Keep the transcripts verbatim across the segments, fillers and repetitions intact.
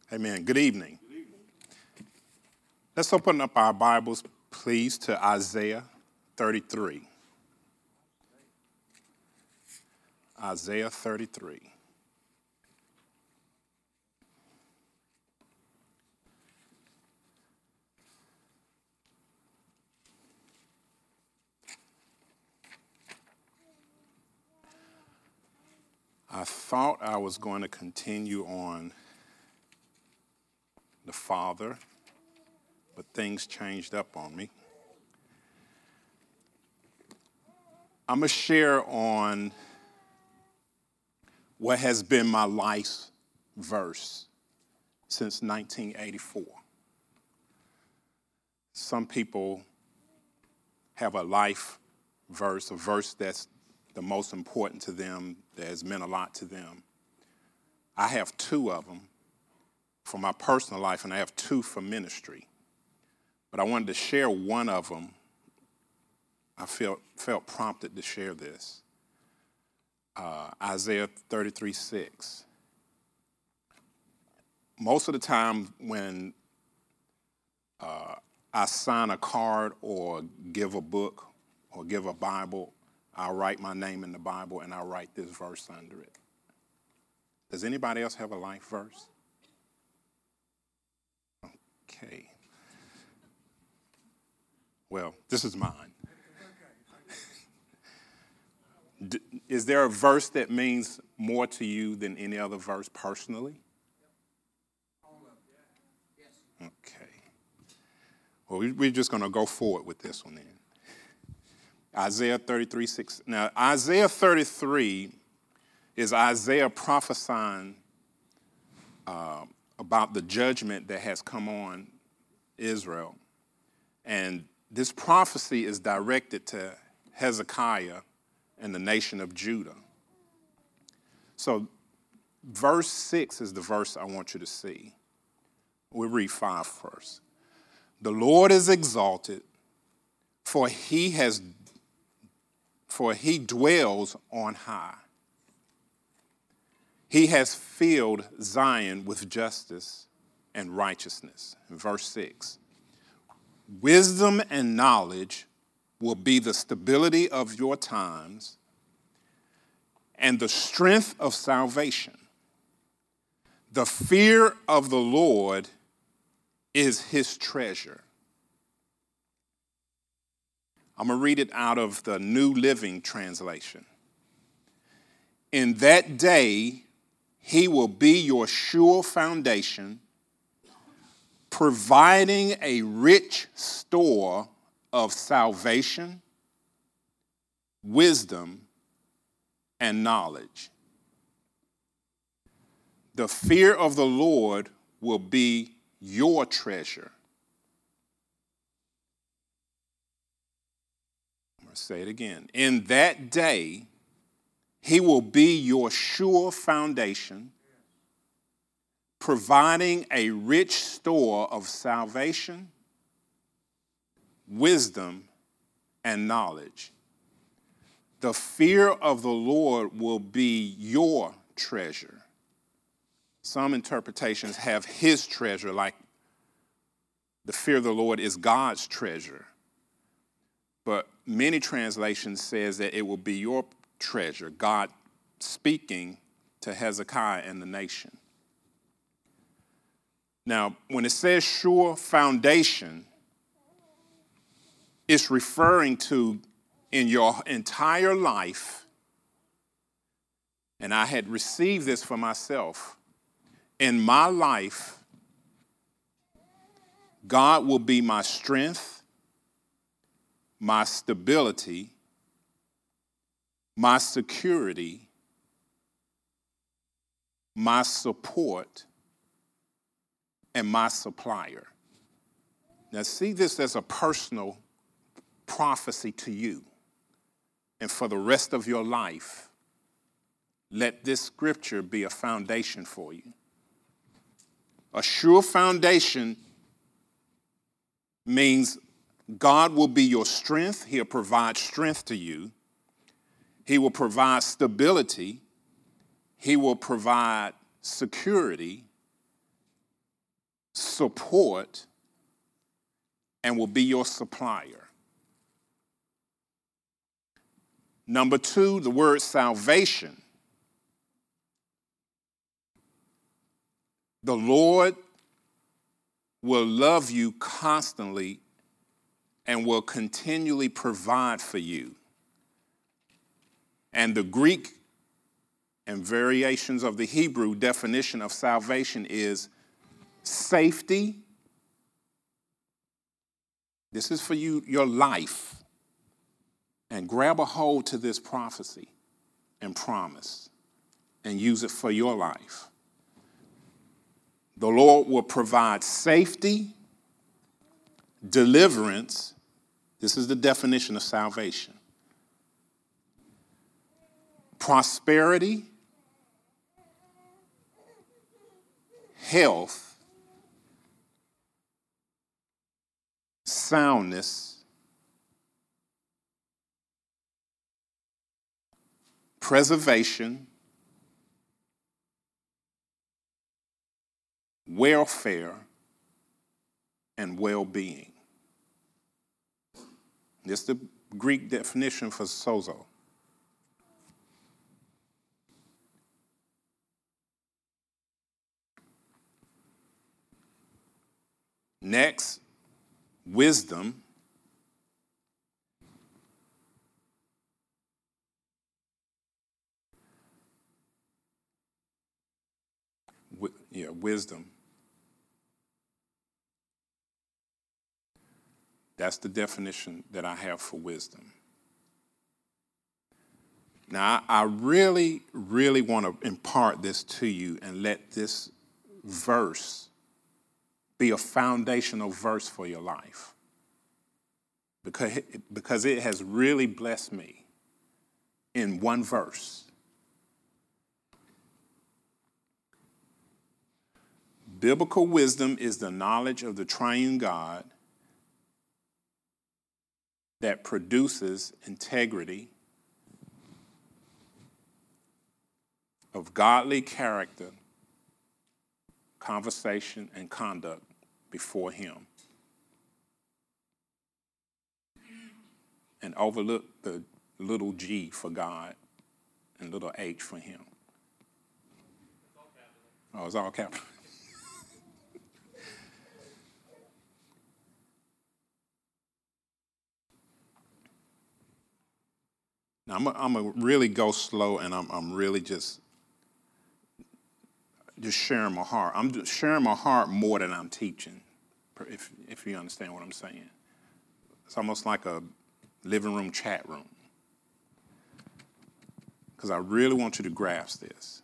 Amen. Good evening. Let's open up our Bibles, please, to Isaiah thirty-three. Isaiah thirty-three. I thought I was going to continue on the Father, but things changed up on me. I'm going to share on what has been my life's verse since nineteen eighty-four. Some people have a life verse, a verse that's the most important to them, that has meant a lot to them. I have two of them for my personal life, and I have two for ministry. But I wanted to share one of them. I felt, felt prompted to share this. Uh, Isaiah thirty-three six. Most of the time when uh, I sign a card or give a book or give a Bible, I'll write my name in the Bible and I'll write this verse under it. Does anybody else have a life verse? Okay. Well, this is mine. D- is there a verse that means more to you than any other verse personally? Okay. Well, we, we're just going to go forward with this one then. Isaiah thirty-three six. Now, Isaiah thirty-three is Isaiah prophesying uh, about the judgment that has come on Israel. And this prophecy is directed to Hezekiah and the nation of Judah. So verse six is the verse I want you to see. We'll read five first. The Lord is exalted, for he has for he dwells on high. He has filled Zion with justice and righteousness. In verse six. Wisdom and knowledge will be the stability of your times and the strength of salvation. The fear of the Lord is his treasure. I'm going to read it out of the New Living Translation. In that day, he will be your sure foundation, providing a rich store of salvation, wisdom, and knowledge. The fear of the Lord will be your treasure. I'm going to say it again. In that day, he will be your sure foundation, providing a rich store of salvation, wisdom, and knowledge. The fear of the Lord will be your treasure. Some interpretations have his treasure, like the fear of the Lord is God's treasure. But many translations says that it will be your treasure, God speaking to Hezekiah and the nation. Now, when it says sure foundation, it's referring to in your entire life, and I had received this for myself, in my life, God will be my strength, my stability, my security, my support, and my supplier. Now, see this as a personal prophecy to you. And for the rest of your life, let this scripture be a foundation for you. A sure foundation means God will be your strength. He'll provide strength to you. He will provide stability. He will provide security. support, and will be your supplier. Number two, the word salvation. The Lord will love you constantly and will continually provide for you. And the Greek and variations of the Hebrew definition of salvation is safety. This is for you, your life. And grab a hold to this prophecy and promise and use it for your life. The Lord will provide safety, deliverance. This is the definition of salvation. Prosperity, health, soundness, preservation, welfare, and well-being. This is the Greek definition for sozo. Next, wisdom. W- yeah, wisdom. That's the definition that I have for wisdom. Now, I really, really want to impart this to you and let this verse be a foundational verse for your life. Because it, because it has really blessed me in one verse. Biblical wisdom is the knowledge of the triune God that produces integrity of godly character, conversation, and conduct before him. And overlook the little g for God and little h for him. Oh, it's all capital. Now, I'm going to really go slow, and I'm, I'm really just, just sharing my heart. I'm just sharing my heart more than I'm teaching, if, if you understand what I'm saying. It's almost like a living room chat room. Because I really want you to grasp this.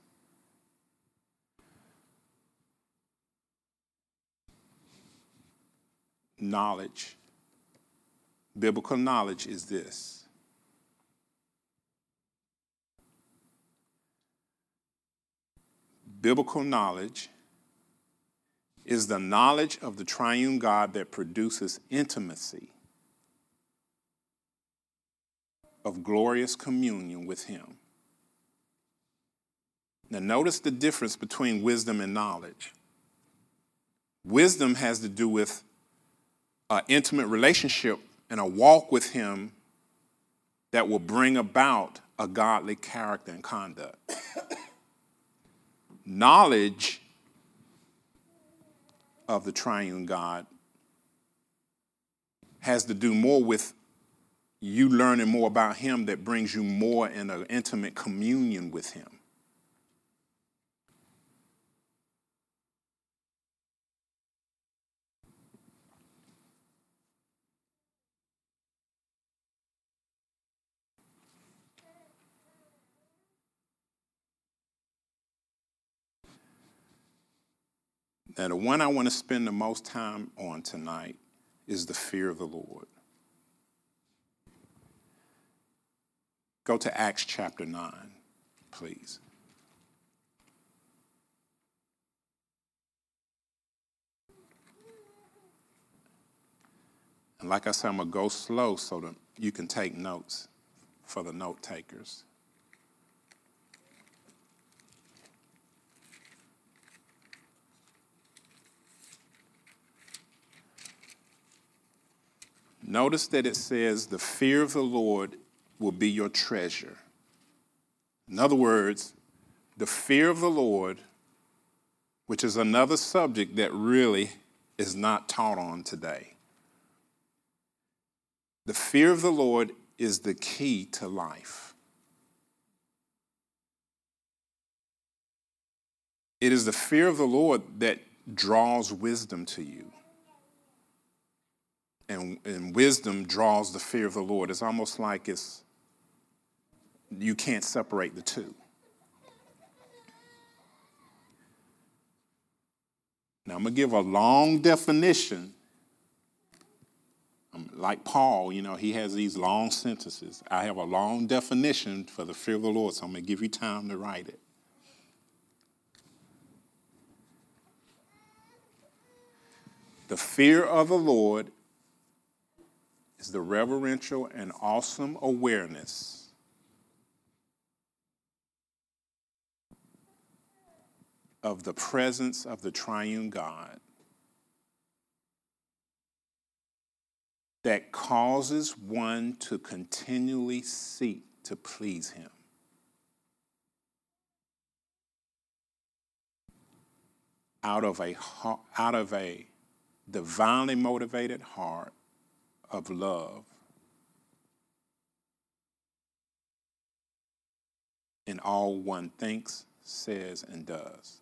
Knowledge, biblical knowledge is this. Biblical knowledge is the knowledge of the triune God that produces intimacy of glorious communion with him. Now notice the difference between wisdom and knowledge. Wisdom has to do with an intimate relationship and a walk with him that will bring about a godly character and conduct. Knowledge of the triune God has to do more with you learning more about him that brings you more in an intimate communion with him. Now, the one I want to spend the most time on tonight is the fear of the Lord. Go to Acts chapter nine, please. And like I said, I'm going to go slow so that you can take notes for the note takers. Notice that it says the fear of the Lord will be your treasure. In other words, the fear of the Lord, which is another subject that really is not taught on today. The fear of the Lord is the key to life. It is the fear of the Lord that draws wisdom to you. And, and wisdom draws the fear of the Lord. It's almost like it's you can't separate the two. Now, I'm going to give a long definition. Um, like Paul, you know, he has these long sentences. I have a long definition for the fear of the Lord, so I'm going to give you time to write it. The fear of the Lord is the reverential and awesome awareness of the presence of the triune God that causes one to continually seek to please him. Out of a, out of a divinely motivated heart of love in all one thinks, says, and does.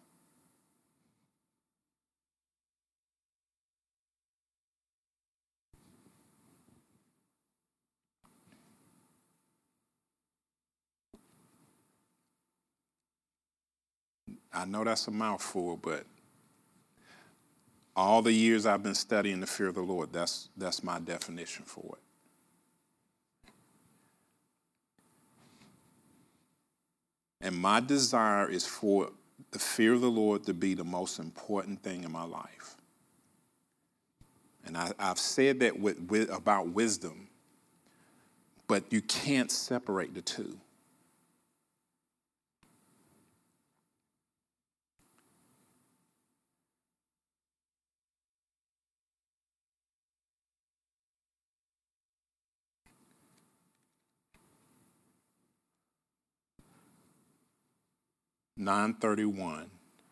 I know that's a mouthful, but all the years I've been studying the fear of the Lord, that's, that's my definition for it. And my desire is for the fear of the Lord to be the most important thing in my life. And I, I've said that with, with, about wisdom, but you can't separate the two. nine thirty-one.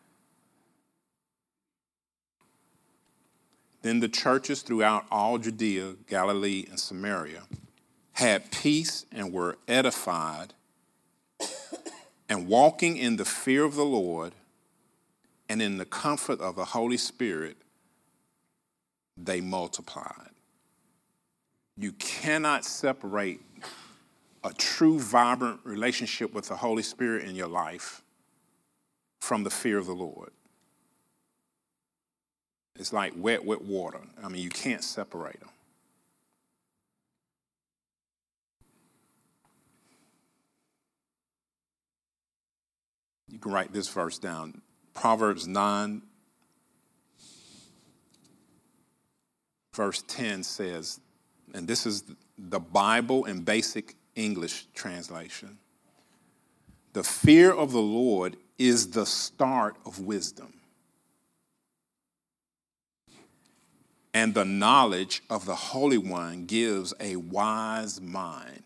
Then the churches throughout all Judea, Galilee, and Samaria had peace and were edified, and walking in the fear of the Lord and in the comfort of the Holy Spirit, they multiplied. You cannot separate a true, vibrant relationship with the Holy Spirit in your life from the fear of the Lord. It's like wet, wet water. I mean, you can't separate them. You can write this verse down. Proverbs nine, verse ten says, and this is the Bible in basic English translation, the fear of the Lord is the start of wisdom, and the knowledge of the Holy One gives a wise mind.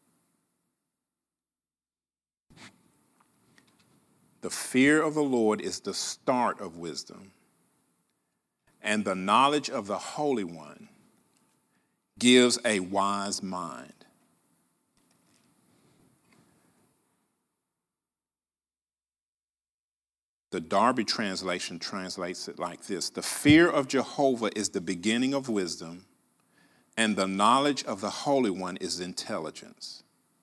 The fear of the Lord is the start of wisdom, and the knowledge of the Holy One gives a wise mind. The Darby translation translates it like this: the fear of Jehovah is the beginning of wisdom, and the knowledge of the Holy One is intelligence.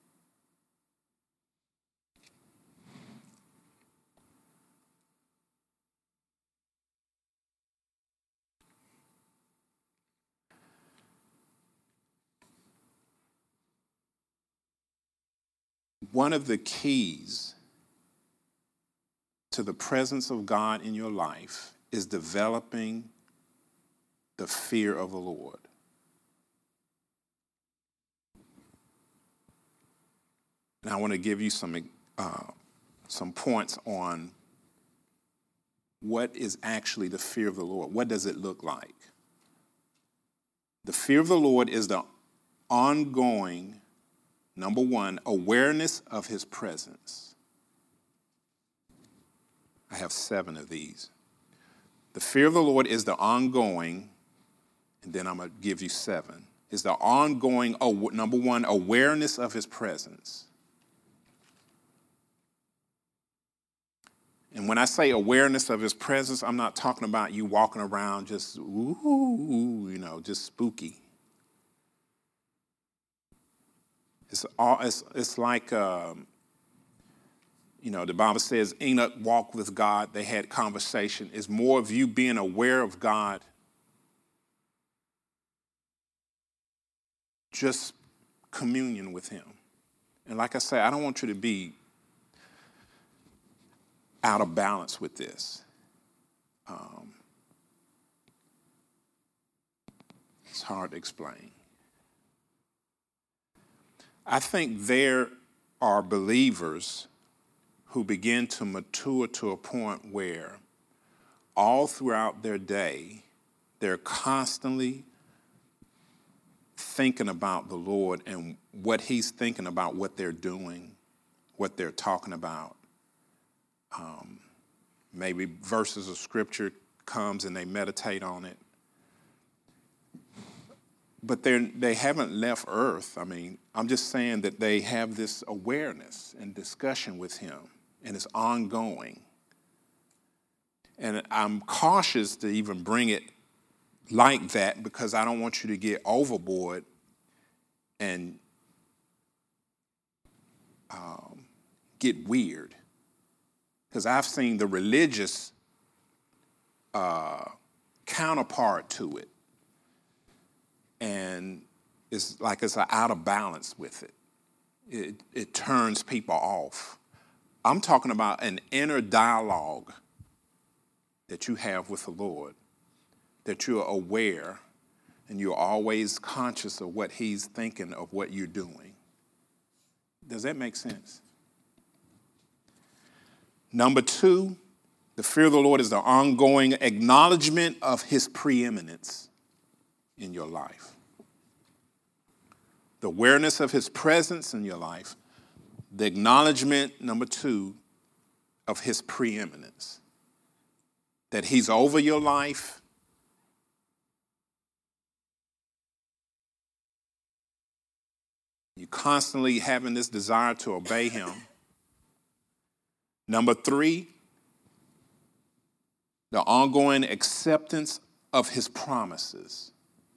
One of the keys to the presence of God in your life is developing the fear of the Lord. And I want to give you some, uh, some points on what is actually the fear of the Lord. What does it look like? The fear of the Lord is the ongoing, number one, awareness of his presence. I have seven of these. The fear of the Lord is the ongoing, and then I'm going to give you seven, is the ongoing, number one, awareness of his presence. And when I say awareness of his presence, I'm not talking about you walking around just, ooh, you know, just spooky. It's all, it's, it's like, um, you know, the Bible says Enoch walked with God. They had conversation. It's more of you being aware of God, just communion with him. And like I say, I don't want you to be out of balance with this. Um, it's hard to explain. I think there are believers who begin to mature to a point where all throughout their day, they're constantly thinking about the Lord and what he's thinking about what they're doing, what they're talking about. Um, maybe verses of scripture comes and they meditate on it. But they they haven't left earth. I mean, I'm just saying that they have this awareness and discussion with him, and it's ongoing. And I'm cautious to even bring it like that because I don't want you to get overboard and um, get weird. Because I've seen the religious uh, counterpart to it. And it's like it's out of balance with it. It, it turns people off. I'm talking about an inner dialogue that you have with the Lord, that you're aware and you're always conscious of what he's thinking of what you're doing. Does that make sense? Number two, the fear of the Lord is the ongoing acknowledgement of his preeminence in your life. The awareness of his presence in your life. The acknowledgement, number two, of his preeminence. That he's over your life. You're constantly having this desire to obey him. Number three, the ongoing acceptance of his promises.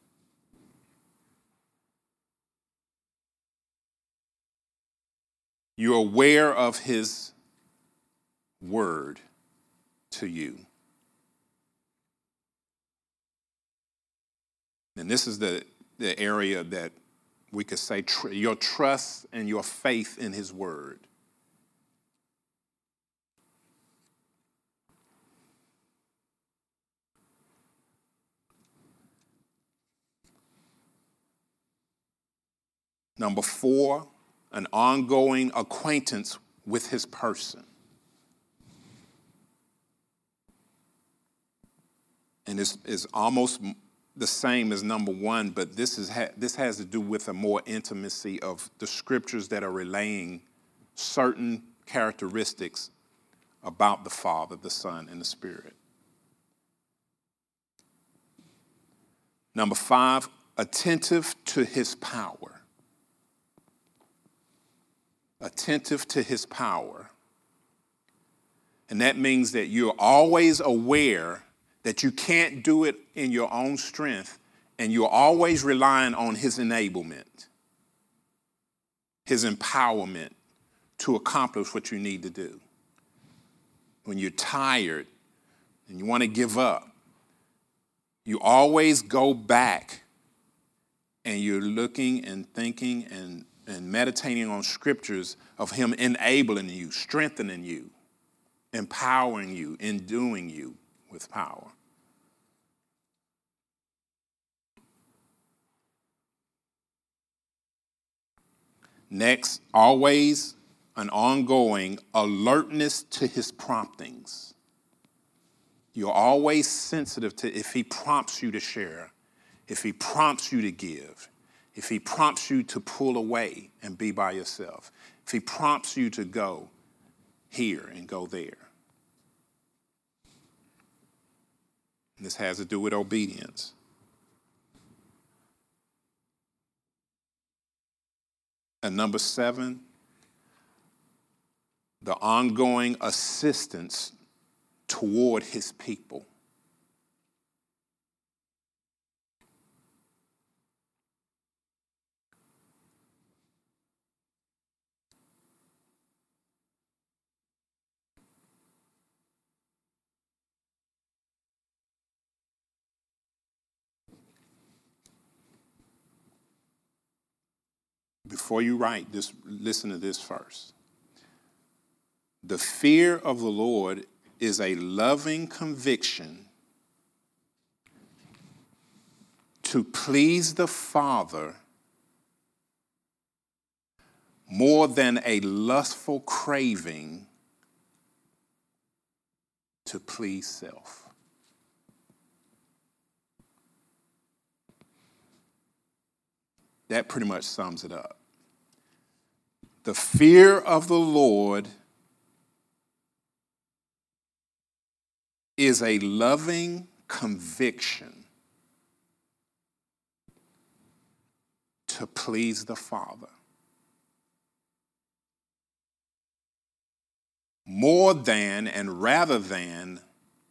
You're aware of his word to you. And this is the, the area that we could say tr- your trust and your faith in his word. Number four, an ongoing acquaintance with his person. And it's, it's almost the same as number one, but this is ha- this has to do with a more intimacy of the scriptures that are relaying certain characteristics about the Father, the Son, and the Spirit. Number five, attentive to his power. Attentive to his power. And that means that you're always aware that you can't do it in your own strength, and you're always relying on his enablement, his empowerment to accomplish what you need to do. When you're tired and you want to give up, you always go back and you're looking and thinking and, and meditating on scriptures of him enabling you, strengthening you, empowering you, enduing you with power. Next, always an ongoing alertness to his promptings. You're always sensitive to if he prompts you to share, if he prompts you to give, if he prompts you to pull away and be by yourself, if he prompts you to go here and go there. And this has to do with obedience. And number seven, the ongoing assistance toward his people. Before you write, just listen to this first. The fear of the Lord is a loving conviction to please the Father more than a lustful craving to please self. That pretty much sums it up. The fear of the Lord is a loving conviction to please the Father more than and rather than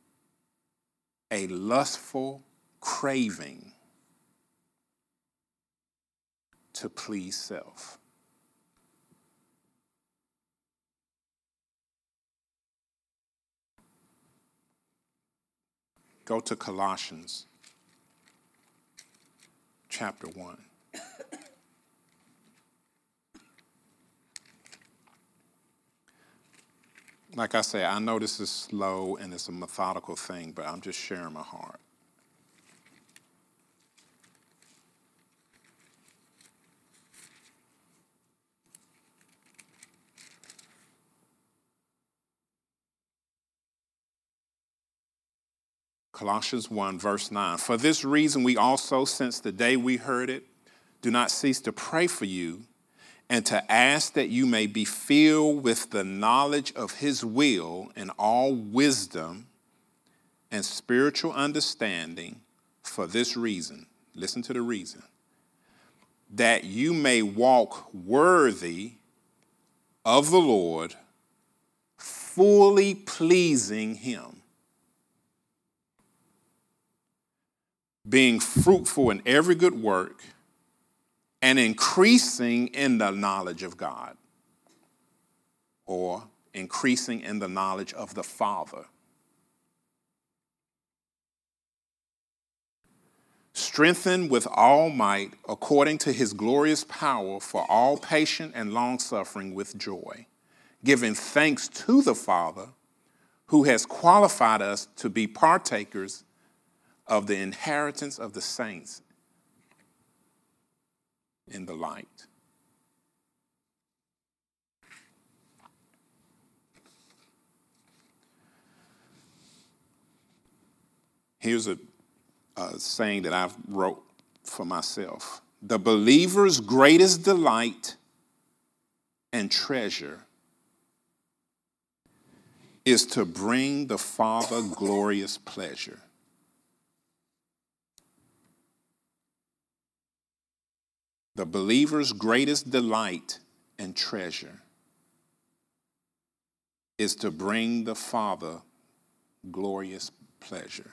a lustful craving to please self. Go to Colossians chapter one. Like I say, I know this is slow and it's a methodical thing, but I'm just sharing my heart. Colossians one, verse nine. For this reason, we also, since the day we heard it, do not cease to pray for you and to ask that you may be filled with the knowledge of his will and all wisdom and spiritual understanding for this reason. Listen to the reason. That you may walk worthy of the Lord, fully pleasing him, being fruitful in every good work, and increasing in the knowledge of God, or increasing in the knowledge of the Father. Strengthened with all might according to his glorious power for all patience and long-suffering with joy, giving thanks to the Father who has qualified us to be partakers of the inheritance of the saints in the light. Here's a, a saying that I've wrote for myself. The believer's greatest delight and treasure is to bring the Father glorious pleasure. The believer's greatest delight and treasure is to bring the Father glorious pleasure.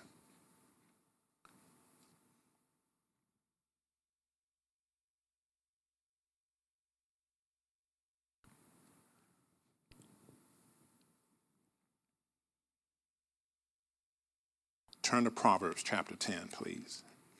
Turn to Proverbs chapter ten, please.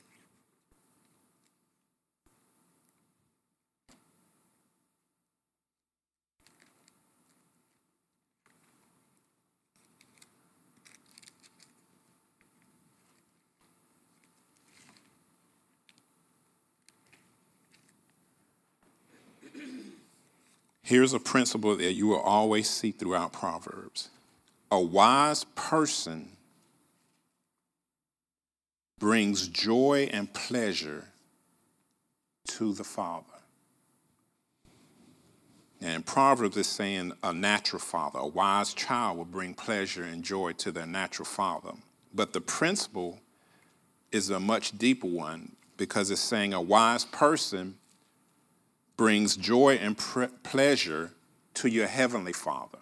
Here's a principle that you will always see throughout Proverbs. A wise person brings joy and pleasure to the Father. And Proverbs is saying a natural father, a wise child will bring pleasure and joy to their natural father. But the principle is a much deeper one because it's saying a wise person brings joy and pre- pleasure to your heavenly Father.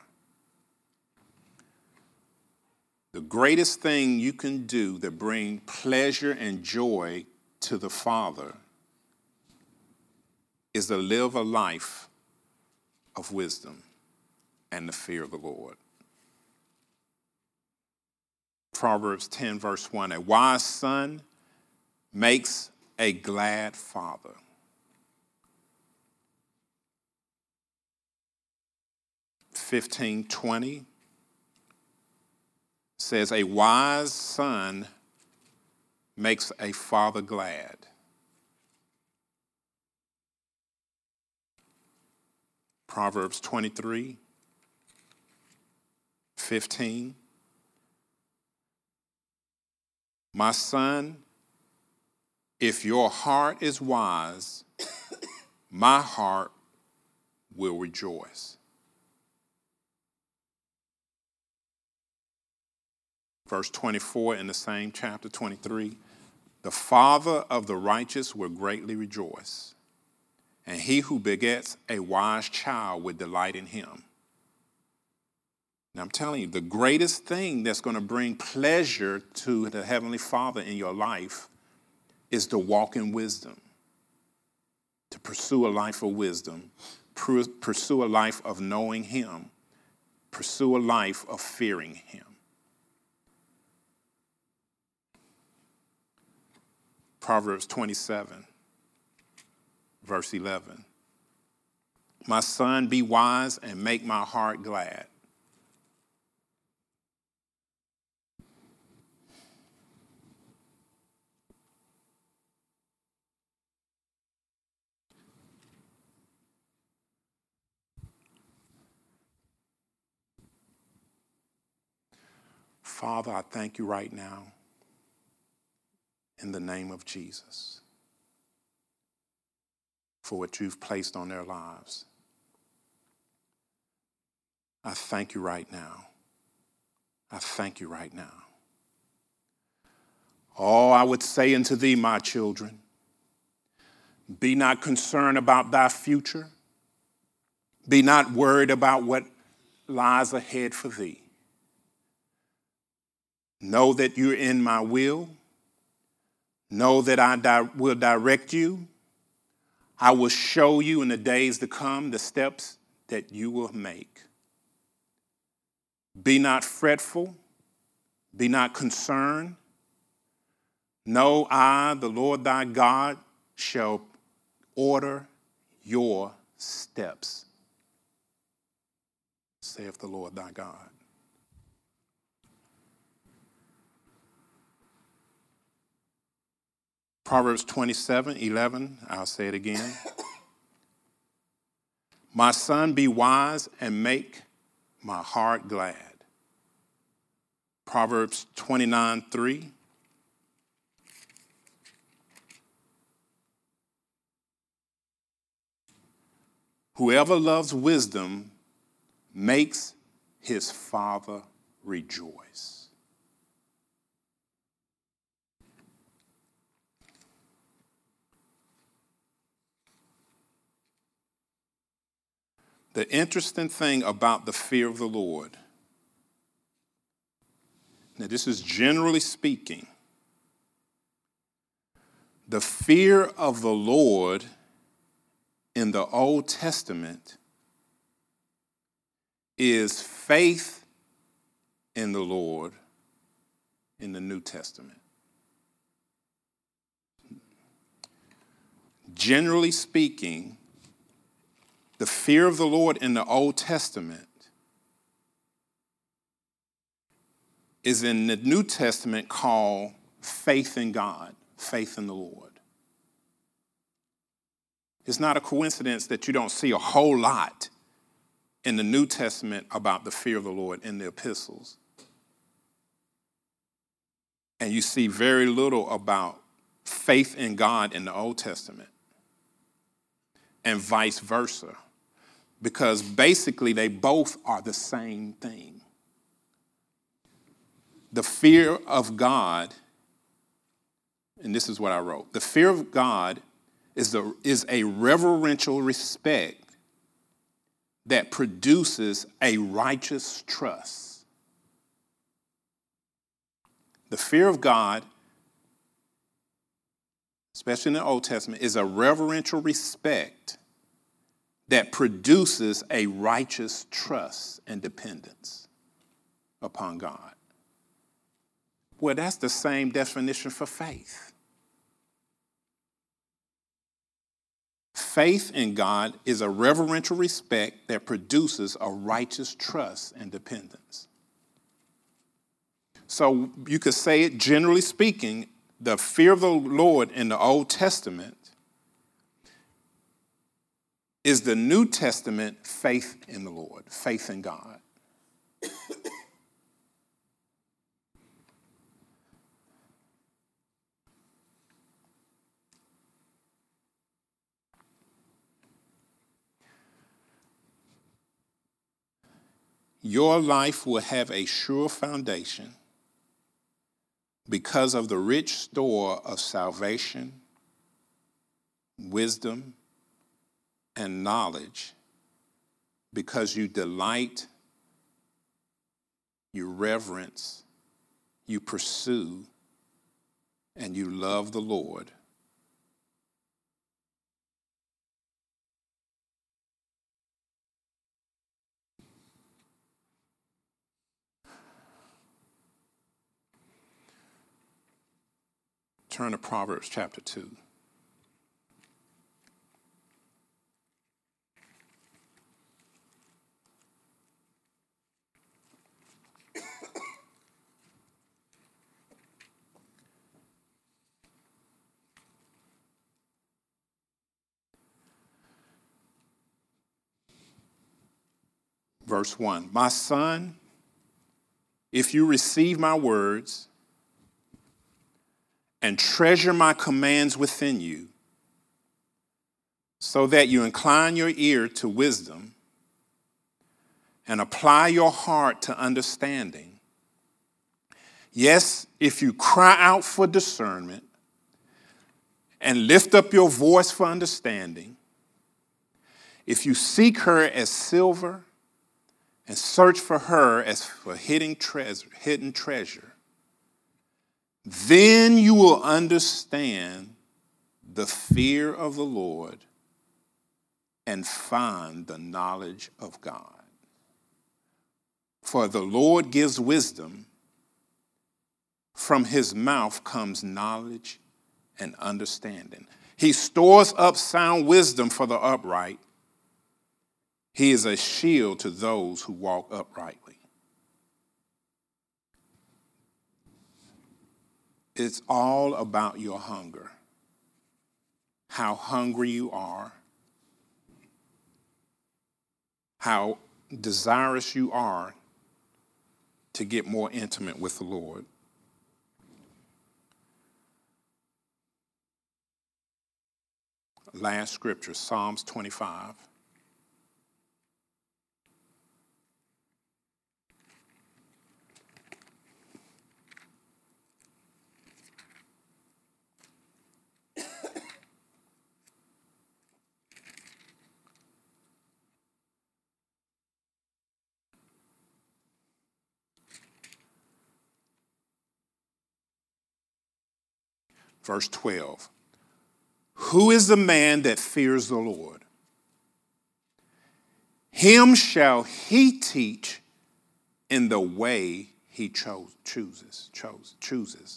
The greatest thing you can do that bring pleasure and joy to the Father is to live a life of wisdom and the fear of the Lord. Proverbs ten, verse one, a wise son makes a glad father. fifteen twenty says, a wise son makes a father glad. Proverbs twenty-three, fifteen. My son, if your heart is wise, my heart will rejoice. Verse twenty-four in the same chapter, twenty-three, the father of the righteous will greatly rejoice, and he who begets a wise child will delight in him. Now I'm telling you, the greatest thing that's going to bring pleasure to the Heavenly Father in your life is to walk in wisdom, to pursue a life of wisdom, pursue a life of knowing him, pursue a life of fearing him. Proverbs twenty-seven, verse eleven. My son, be wise and make my heart glad. Father, I thank you right now in the name of Jesus for what you've placed on their lives. I thank you right now. I thank you right now. Oh, I would say unto thee, my children, be not concerned about thy future. Be not worried about what lies ahead for thee. Know that you're in my will. Know that I di- will direct you. I will show you in the days to come the steps that you will make. Be not fretful. Be not concerned. Know I, the Lord thy God, shall order your steps, saith the Lord thy God. Proverbs twenty-seven, eleven, I'll say it again. My son, be wise and make my heart glad. Proverbs twenty-nine, three. Whoever loves wisdom makes his father rejoice. The interesting thing about the fear of the Lord, now this is generally speaking, the fear of the Lord in the Old Testament is faith in the Lord in the New Testament. Generally speaking, the fear of the Lord in the Old Testament is in the New Testament called faith in God, faith in the Lord. It's not a coincidence that you don't see a whole lot in the New Testament about the fear of the Lord in the epistles. And you see very little about faith in God in the Old Testament, and vice versa, because basically they both are the same thing. The fear of God, and this is what I wrote, the fear of God is a, is a reverential respect that produces a righteous trust. The fear of God, especially in the Old Testament, is a reverential respect that produces a righteous trust and dependence upon God. Well, that's the same definition for faith. Faith in God is a reverential respect that produces a righteous trust and dependence. So you could say it, generally speaking, the fear of the Lord in the Old Testament is the New Testament faith in the Lord, faith in God. Your life will have a sure foundation because of the rich store of salvation, wisdom, and knowledge, because you delight, you reverence, you pursue, and you love the Lord. Turn to Proverbs chapter two. Verse one, my son, if you receive my words and treasure my commands within you, so that you incline your ear to wisdom and apply your heart to understanding. Yes, if you cry out for discernment and lift up your voice for understanding, if you seek her as silver and search for her as for hidden treasure, hidden treasure, then you will understand the fear of the Lord and find the knowledge of God. For the Lord gives wisdom. From his mouth comes knowledge and understanding. He stores up sound wisdom for the upright. He is a shield to those who walk uprightly. It's all about your hunger, how hungry you are, how desirous you are to get more intimate with the Lord. Last scripture, Psalms twenty-five. Verse twelve. Who is the man that fears the Lord? Him shall he teach in the way he chose, chooses, chose, chooses.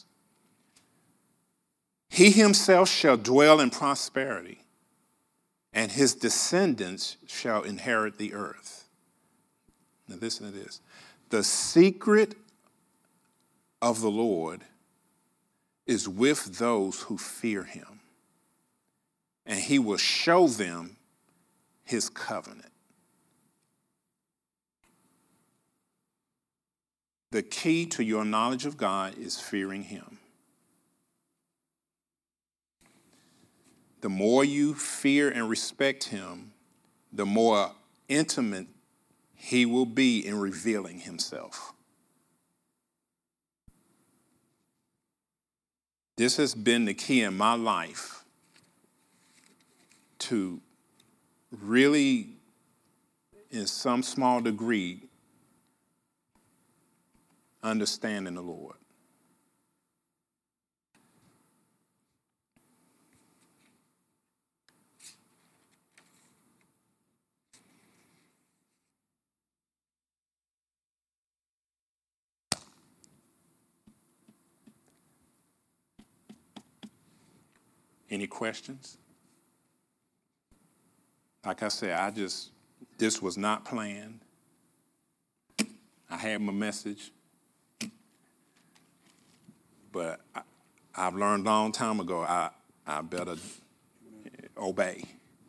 He himself shall dwell in prosperity, and his descendants shall inherit the earth. Now listen to this. The secret of the Lord is with those who fear him, and he will show them his covenant. the key to your knowledge of God is fearing him. The more you fear and respect him, the more intimate he will be in revealing himself. This has been the key in my life to really, in some small degree, understanding the Lord. Any questions? Like I said, I just, this was not planned. I had my message, but I, I've learned a long time ago, I, I better obey.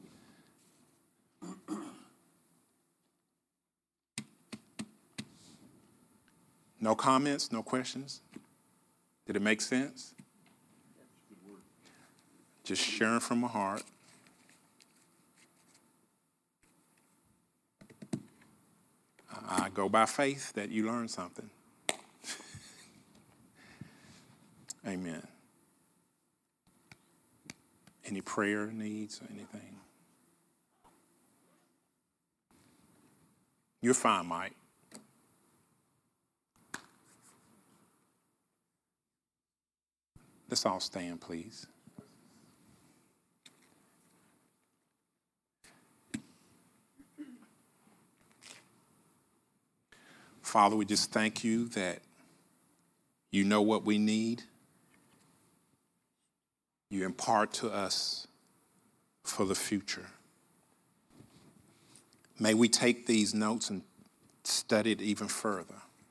No comments, no questions? Did it make sense? Just sharing from my heart. I go by faith that you learned something. Amen. Any prayer needs or anything? You're fine, Mike. Let's all stand, please. Father, we just thank you that you know what we need. You impart to us for the future. May we take these notes and study it even further.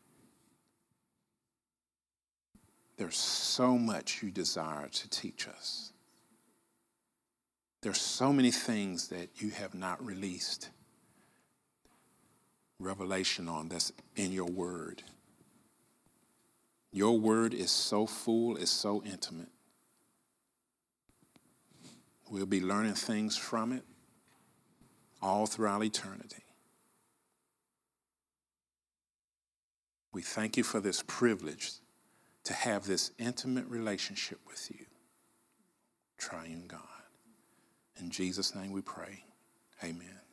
There's so much you desire to teach us. There's so many things that you have not released revelation on that's in your word. Your word is so full, it's so intimate. We'll be learning things from it all throughout eternity. We thank you for this privilege to have this intimate relationship with you, Triune God. In Jesus' name we pray. Amen.